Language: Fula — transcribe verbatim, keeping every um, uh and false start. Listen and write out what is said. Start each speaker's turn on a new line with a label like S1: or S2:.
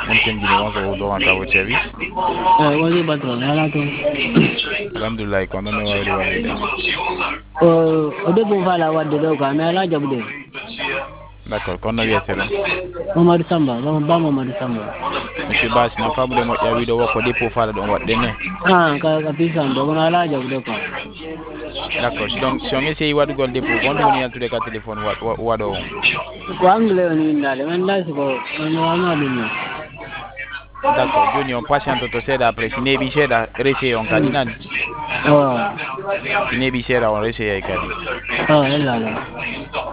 S1: mungkin gini wonso do anka wo service
S2: eh wali patron ala to
S1: alhamdulillah ko non wawri wallude
S2: o o de bon fala wadde do ka me ala jabude
S1: d'accord kono wiyetero
S2: Mamadou Samba ba ba Mamadou Samba
S1: monsieur Bass na famude moƴƴa wiido wo ko dépôt fala ɗon waɗɗen ne
S2: ah ka ka pisan do wona ala jabude ko
S1: d'accord si donc si on essayi waɗugol dépôt gonɗum woni yaltude ka téléphone waɗo on
S2: ko anglais on indale men dasi ko on wama ɗum
S1: d'accord joni on patiente to seeɗa après si neeɓi seeɗa resseye on kadi nani
S2: oh
S1: si neeɓi seeɗa on resseyay kadi
S2: oh ella la